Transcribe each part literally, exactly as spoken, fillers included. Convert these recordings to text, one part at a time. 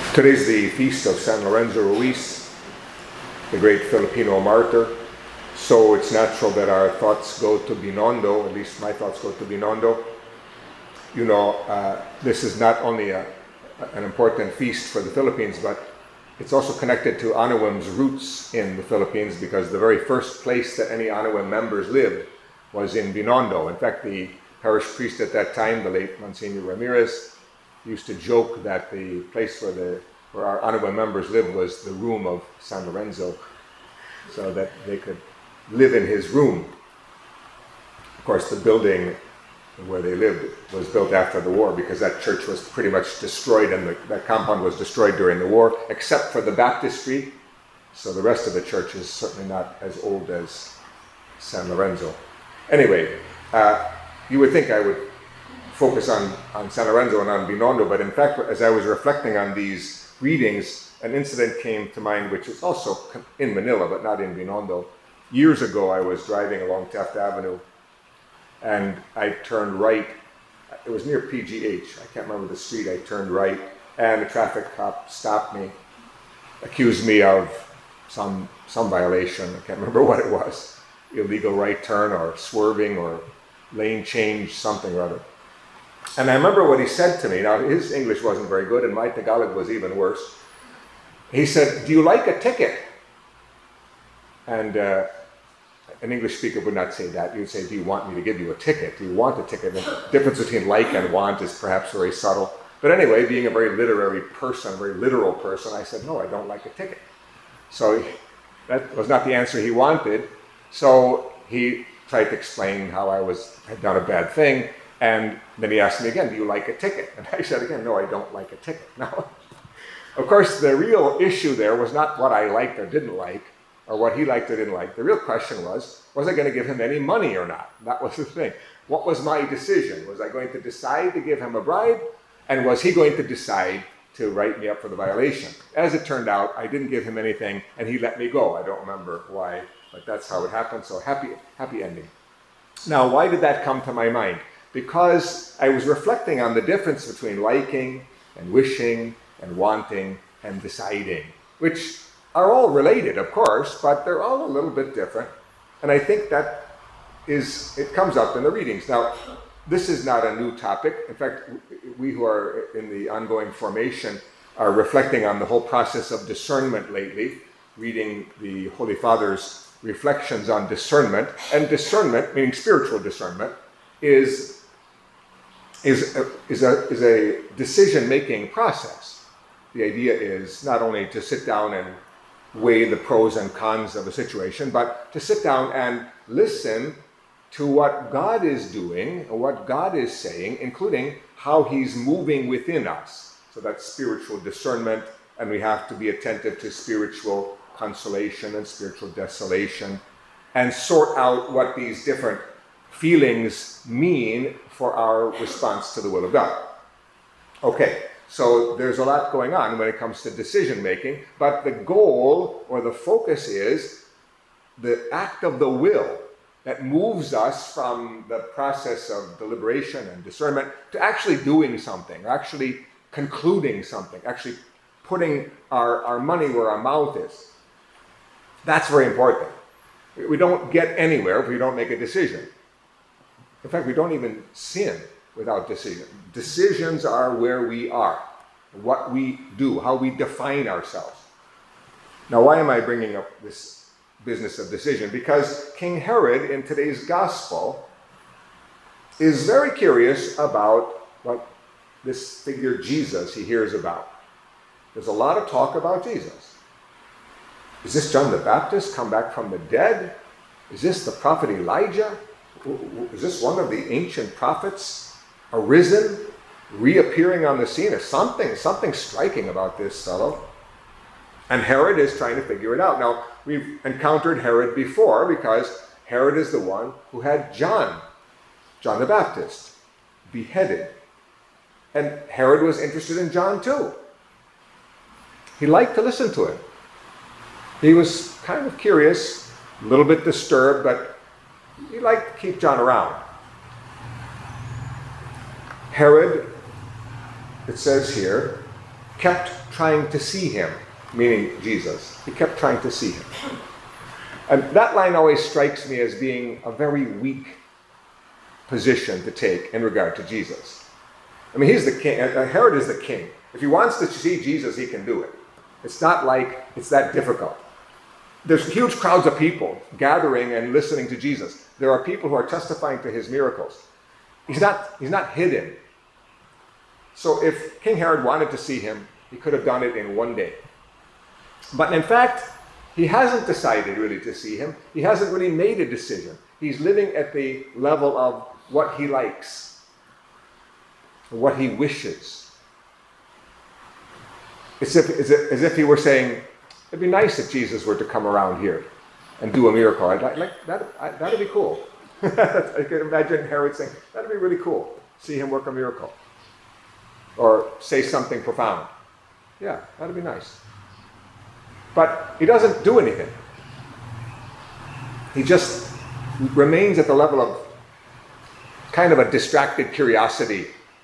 Today's the feast of San Lorenzo Ruiz, the great Filipino martyr. So it's natural that our thoughts go to Binondo, at least my thoughts go to Binondo. You know, uh, this is not only a, an important feast for the Philippines, but it's also connected to Anawim's roots in the Philippines, because the very first place that any Anawim members lived was in Binondo. In fact, the parish priest at that time, the late Monsignor Ramirez, used to joke that the place where the where our Anawim members lived was the room of San Lorenzo, so that they could live in his room. Of course, the building where they lived was built after the war, because that church was pretty much destroyed, and the, that compound was destroyed during the war, except for the baptistry. So the rest of the church is certainly not as old as San Lorenzo. Anyway, uh, you would think I would focus on, on San Lorenzo and on Binondo, but in fact, as I was reflecting on these readings, an incident came to mind, which is also in Manila, but not in Binondo. Years ago, I was driving along Taft Avenue, and I turned right. It was near P G H. I can't remember the street. I turned right, and a traffic cop stopped me, accused me of some some violation. I can't remember what it was. Illegal right turn or swerving or lane change, something or other. And I remember what he said to me. Now, his English wasn't very good, and my Tagalog was even worse. He said, "Do you like a ticket?" And uh, an English speaker would not say that. You'd say, "Do you want me to give you a ticket? Do you want a ticket?" The difference between like and want is perhaps very subtle. But anyway, being a very literary person, a very literal person, I said, "No, I don't like a ticket." So he, that was not the answer he wanted. So he tried to explain how I was had done a bad thing. And then he asked me again, "Do you like a ticket?" And I said again, "No, I don't like a ticket." Now, of course, the real issue there was not what I liked or didn't like, or what he liked or didn't like. The real question was, was I going to give him any money or not? That was the thing. What was my decision? Was I going to decide to give him a bribe? And was he going to decide to write me up for the violation? As it turned out, I didn't give him anything, and he let me go. I don't remember why, but that's how it happened. So happy, happy ending. Now, why did that come to my mind? Because I was reflecting on the difference between liking and wishing and wanting and deciding, which are all related, of course, but they're all a little bit different. And I think that is, it comes up in the readings. Now, this is not a new topic. In fact, we who are in the ongoing formation are reflecting on the whole process of discernment lately, reading the Holy Father's reflections on discernment. And discernment, meaning spiritual discernment, is is a, is a, is a decision-making process. The idea is not only to sit down and weigh the pros and cons of a situation, but to sit down and listen to what God is doing, or what God is saying, including how He's moving within us. So that's spiritual discernment, and we have to be attentive to spiritual consolation and spiritual desolation, and sort out what these different feelings mean for our response to the will of God. Okay, so there's a lot going on when it comes to decision making, but the goal or the focus is the act of the will that moves us from the process of deliberation and discernment to actually doing something, actually concluding something, actually putting our, our money where our mouth is. That's very important. We don't get anywhere if we don't make a decision. In fact, we don't even sin without decision. Decisions are where we are, what we do, how we define ourselves. Now, why am I bringing up this business of decision? Because King Herod in today's gospel is very curious about what this figure Jesus he hears about. There's a lot of talk about Jesus. Is this John the Baptist come back from the dead? Is this the prophet Elijah? Is this one of the ancient prophets arisen, reappearing on the scene? Is something, something striking about this fellow. And Herod is trying to figure it out. Now, we've encountered Herod before, because Herod is the one who had John, John the Baptist, beheaded. And Herod was interested in John too. He liked to listen to him. He was kind of curious, a little bit disturbed, but he liked to keep John around. Herod, it says here, kept trying to see him, meaning Jesus. He kept trying to see him. And that line always strikes me as being a very weak position to take in regard to Jesus. I mean, he's the king. Herod is the king. If he wants to see Jesus, he can do it. It's not like it's that difficult. There's huge crowds of people gathering and listening to Jesus. There are people who are testifying to his miracles. He's not, he's not hidden. So if King Herod wanted to see him, he could have done it in one day. But in fact, he hasn't decided really to see him. He hasn't really made a decision. He's living at the level of what he likes, what he wishes. It's as if, as if he were saying, it'd be nice if Jesus were to come around here and do a miracle. I'd like, like that. I, that'd be cool. I can imagine Herod saying, that'd be really cool. See him work a miracle. Or say something profound. Yeah, that'd be nice. But he doesn't do anything. He just remains at the level of kind of a distracted curiosity.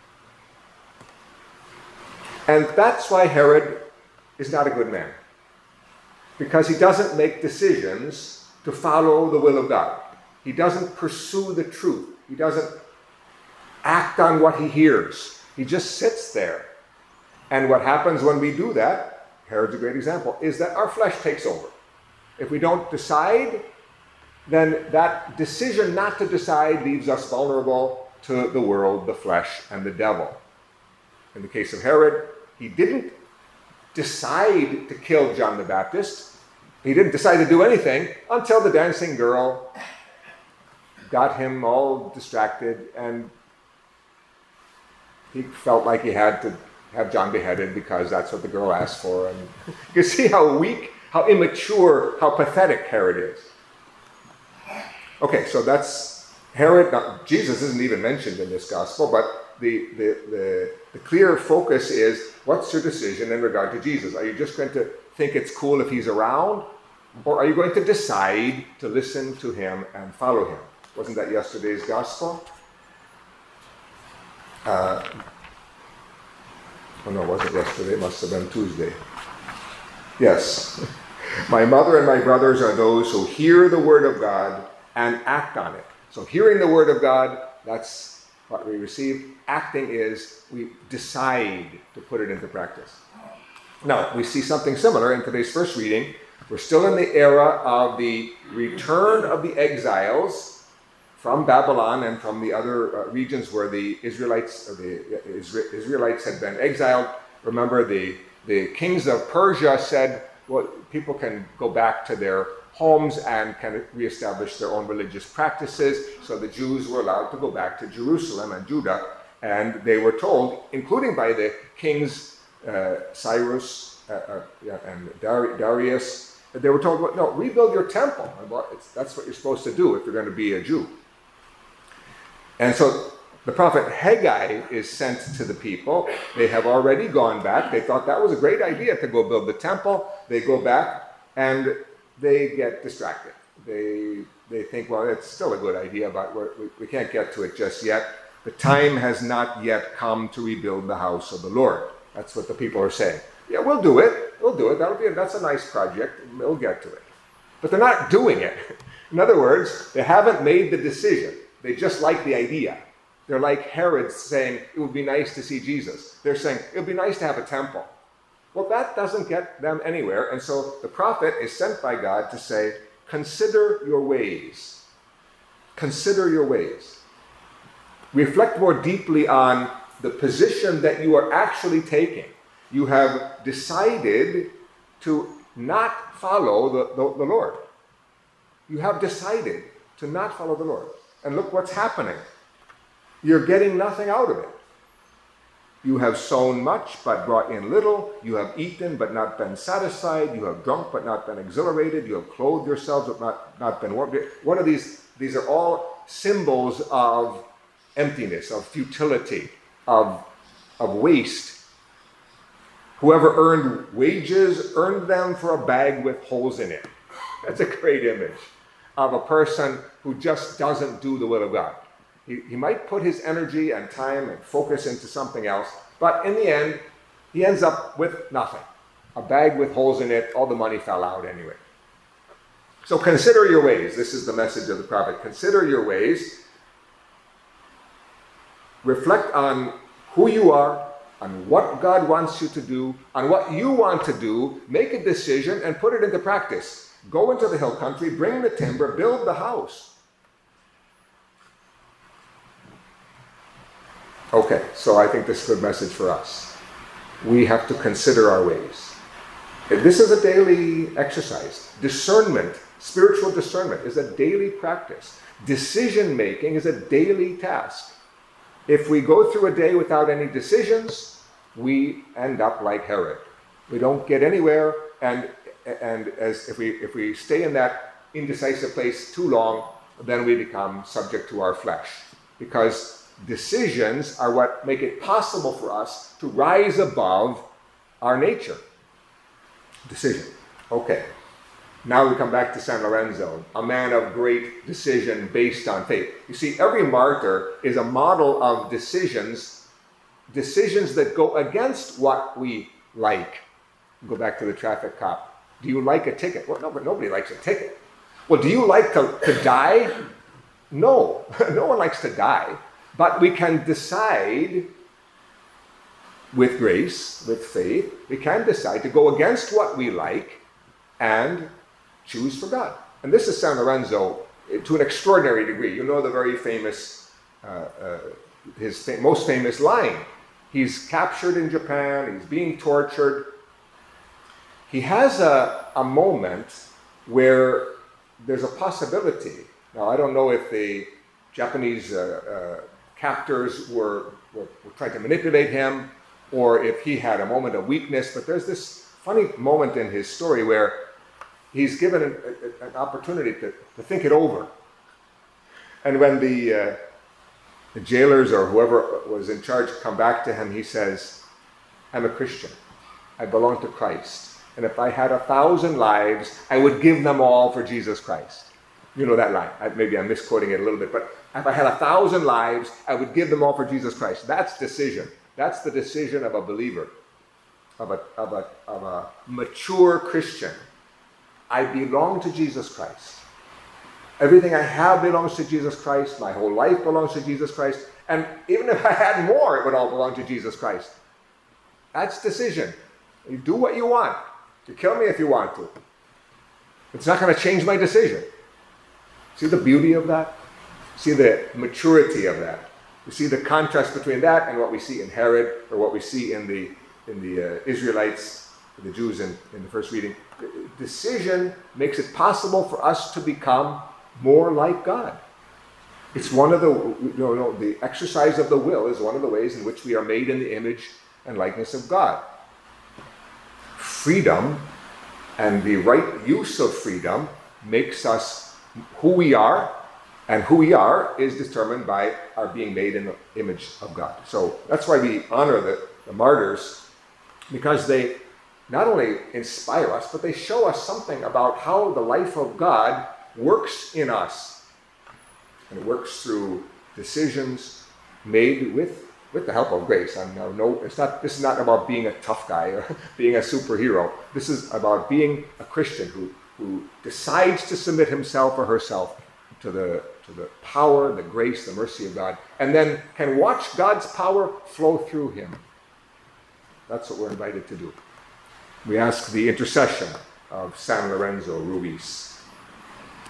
And that's why Herod is not a good man. Because he doesn't make decisions to follow the will of God. He doesn't pursue the truth. He doesn't act on what he hears. He just sits there. And what happens when we do that, Herod's a great example, is that our flesh takes over. If we don't decide, then that decision not to decide leaves us vulnerable to the world, the flesh, and the devil. In the case of Herod, he didn't decide to kill John the Baptist. He didn't decide to do anything until the dancing girl got him all distracted, and he felt like he had to have John beheaded because that's what the girl asked for. And you see how weak, how immature, how pathetic Herod is. Okay, so that's Herod. Now, Jesus isn't even mentioned in this gospel, but the, the, the, the clear focus is, what's your decision in regard to Jesus? Are you just going to think it's cool if he's around? Or are you going to decide to listen to him and follow him? Wasn't that yesterday's gospel? Uh, oh no, it wasn't yesterday. It must have been Tuesday. Yes. My mother and my brothers are those who hear the word of God and act on it. So hearing the word of God, that's what we receive. Acting is we decide to put it into practice. Now, we see something similar in today's first reading. We're still in the era of the return of the exiles from Babylon and from the other uh, regions where the Israelites, or the Isra- Israelites had been exiled. Remember, the, the kings of Persia said, well, people can go back to their homes and can reestablish their own religious practices. So the Jews were allowed to go back to Jerusalem and Judah, and they were told, including by the kings uh, Cyrus uh, uh, yeah, and Dar- Darius, they were told, well, no, rebuild your temple. Well, it's, that's what you're supposed to do if you're going to be a Jew. And so the prophet Haggai is sent to the people. They have already gone back. They thought that was a great idea to go build the temple. They go back and they get distracted. They they think, well, it's still a good idea, but we're, we, we can't get to it just yet. The time has not yet come to rebuild the house of the Lord. That's what the people are saying. Yeah, we'll do it. We'll do it. That'll be a, that's a nice project. We'll get to it. But they're not doing it. In other words, they haven't made the decision. They just like the idea. They're like Herod saying, it would be nice to see Jesus. They're saying, it would be nice to have a temple. Well, that doesn't get them anywhere. And so the prophet is sent by God to say, consider your ways. Consider your ways. Reflect more deeply on the position that you are actually taking. You have decided to not follow the, the, the Lord. You have decided to not follow the Lord. And look what's happening. You're getting nothing out of it. You have sown much, but brought in little. You have eaten, but not been satisfied. You have drunk, but not been exhilarated. You have clothed yourselves, but not, not been warmed. What are these? These are all symbols of emptiness, of futility, of, of waste. Whoever earned wages earned them for a bag with holes in it. That's a great image of a person who just doesn't do the will of God. He, he might put his energy and time and focus into something else, but in the end, he ends up with nothing. A bag with holes in it, all the money fell out anyway. So consider your ways. This is the message of the prophet. Consider your ways. Reflect on who you are, on what God wants you to do, on what you want to do. Make a decision and put it into practice. Go into the hill country, bring the timber, build the house. Okay, so I think this is a good message for us. We have to consider our ways. This is a daily exercise. Discernment, spiritual discernment, is a daily practice. Decision making is a daily task. If we go through a day without any decisions, we end up like Herod. We don't get anywhere, and and as if we if we stay in that indecisive place too long, then we become subject to our flesh. Because decisions are what make it possible for us to rise above our nature. Decision. Okay. Now we come back to San Lorenzo, a man of great decision based on faith. You see, every martyr is a model of decisions, decisions that go against what we like. Go back to the traffic cop. Do you like a ticket? Well, no, but nobody likes a ticket. Well, do you like to, to die? No, no one likes to die. But we can decide with grace, with faith, we can decide to go against what we like and choose for God. And this is San Lorenzo to an extraordinary degree. You know the very famous, uh, uh, his fa- most famous line. He's captured in Japan, he's being tortured. He has a, a moment where there's a possibility. Now, I don't know if the Japanese uh, uh, captors were, were, were trying to manipulate him, or if he had a moment of weakness, but there's this funny moment in his story where he's given an, a, an opportunity to, to think it over. And when the, uh, the jailers or whoever was in charge come back to him, he says, I'm a Christian. I belong to Christ. And if I had a thousand lives, I would give them all for Jesus Christ. You know that line. I, maybe I'm misquoting it a little bit, but if I had a thousand lives, I would give them all for Jesus Christ. That's decision. That's the decision of a believer, of a, of a, of a mature Christian. I belong to Jesus Christ. Everything I have belongs to Jesus Christ. My whole life belongs to Jesus Christ. And even if I had more, it would all belong to Jesus Christ. That's decision. You do what you want. You kill me if you want to. It's not going to change my decision. See the beauty of that? See the maturity of that? You see the contrast between that and what we see in Herod, or what we see in the in the uh, Israelites, the Jews in, in the first reading. Decision makes it possible for us to become more like God. It's one of the, you know, the exercise of the will is one of the ways in which we are made in the image and likeness of God. Freedom and the right use of freedom makes us who we are, and who we are is determined by our being made in the image of God. So that's why we honor the, the martyrs, because they not only inspire us, but they show us something about how the life of God works in us. And it works through decisions made with, with the help of grace. I know, no, it's not, this is not about being a tough guy or being a superhero. This is about being a Christian who, who decides to submit himself or herself to the, to the power, the grace, the mercy of God, and then can watch God's power flow through him. That's what we're invited to do. We ask the intercession of San Lorenzo Ruiz.